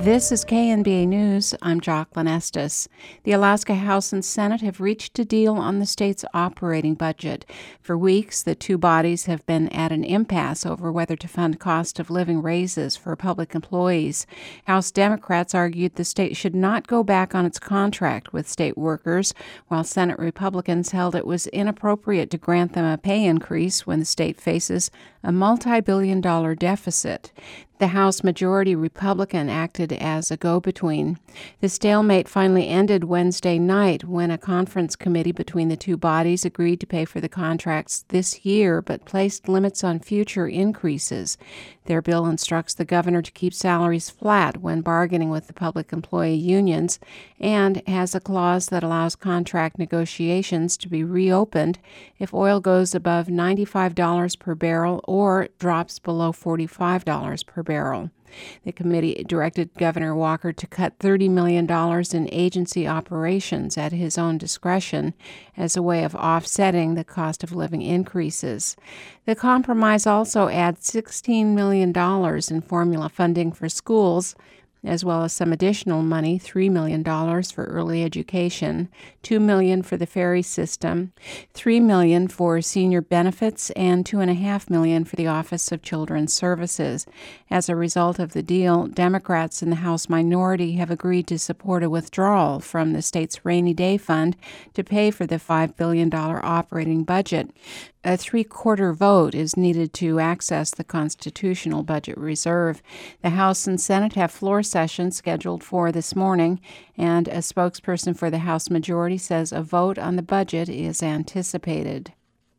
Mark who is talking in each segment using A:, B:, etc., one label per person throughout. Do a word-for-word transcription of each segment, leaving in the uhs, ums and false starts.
A: This is K N B A News. I'm Jocelyn Estes. The Alaska House and Senate have reached a deal on the state's operating budget. For weeks, the two bodies have been at an impasse over whether to fund cost of living raises for public employees. House Democrats argued the state should not go back on its contract with state workers, while Senate Republicans held it was inappropriate to grant them a pay increase when the state faces a multi-billion dollar deficit. The House Majority Republican acted as a go-between. The stalemate finally ended Wednesday night when a conference committee between the two bodies agreed to pay for the contracts this year but placed limits on future increases. Their bill instructs the governor to keep salaries flat when bargaining with the public employee unions and has a clause that allows contract negotiations to be reopened if oil goes above ninety-five dollars per barrel or drops below forty-five dollars per barrel. The committee directed Governor Walker to cut thirty million dollars in agency operations at his own discretion as a way of offsetting the cost of living increases. The compromise also adds sixteen million dollars in formula funding for schools, as well as some additional money, three million dollars for early education, two million dollars for the ferry system, three million dollars for senior benefits, and two point five million dollars for the Office of Children's Services. As a result of the deal, Democrats in the House minority have agreed to support a withdrawal from the state's rainy day fund to pay for the five billion dollars operating budget. A three-quarter vote is needed to access the constitutional budget reserve. The House and Senate have floor sessions scheduled for this morning, and a spokesperson for the House majority says a vote on the budget is anticipated.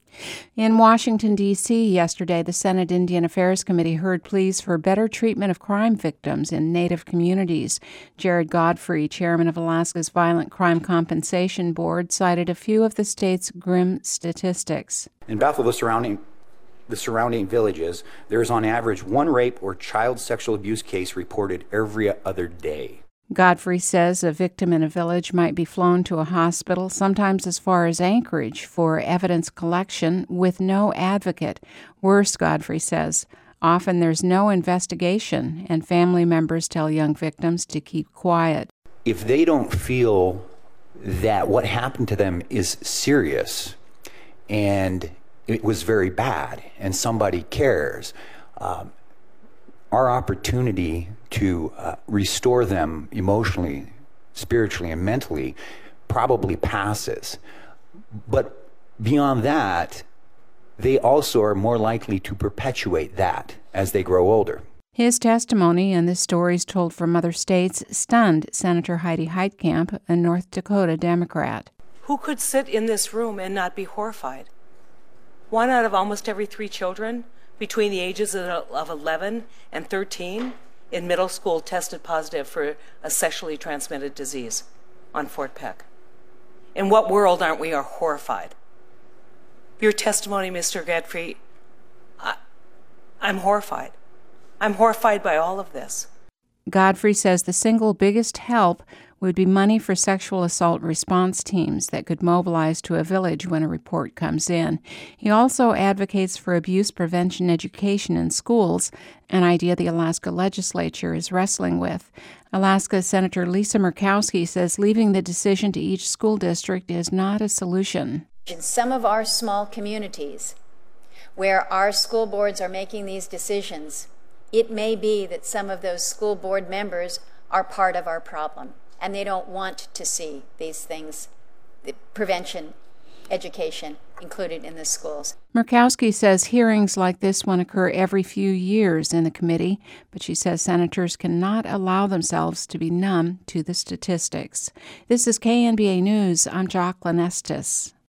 A: In Washington, D C yesterday, the Senate Indian Affairs Committee heard pleas for better treatment of crime victims in Native communities. Jared Godfrey, chairman of Alaska's Violent Crime Compensation Board, cited a few of the state's grim statistics.
B: In Bethel, the surrounding the surrounding villages, there is on average one rape or child sexual abuse case reported every other day.
A: Godfrey says a victim in a village might be flown to a hospital, sometimes as far as Anchorage, for evidence collection with no advocate. Worse, Godfrey says, often there's no investigation, and family members tell young victims to keep quiet.
B: If they don't feel that what happened to them is serious and it was very bad and somebody cares, um, our opportunity to uh, restore them emotionally, spiritually, and mentally probably passes. But beyond that, they also are more likely to perpetuate that as they grow older.
A: His testimony and the stories told from other states stunned Senator Heidi Heitkamp, a North Dakota Democrat.
C: Who could sit in this room and not be horrified? One out of almost every three children between the ages of eleven and thirteen in middle school tested positive for a sexually transmitted disease on Fort Peck. In what world aren't we are horrified? Your testimony, Mister Godfrey, I, I'm horrified. I'm horrified by all of this.
A: Godfrey says the single biggest help would be money for sexual assault response teams that could mobilize to a village when a report comes in. He also advocates for abuse prevention education in schools, an idea the Alaska legislature is wrestling with. Alaska Senator Lisa Murkowski says leaving the decision to each school district is not a solution.
D: In some of our small communities where our school boards are making these decisions, it may be that some of those school board members are part of our problem, and they don't want to see these things, the prevention, education, included in the schools.
A: Murkowski says hearings like this one occur every few years in the committee, but she says senators cannot allow themselves to be numb to the statistics. This is K N B A News. I'm Jocelyn Estes.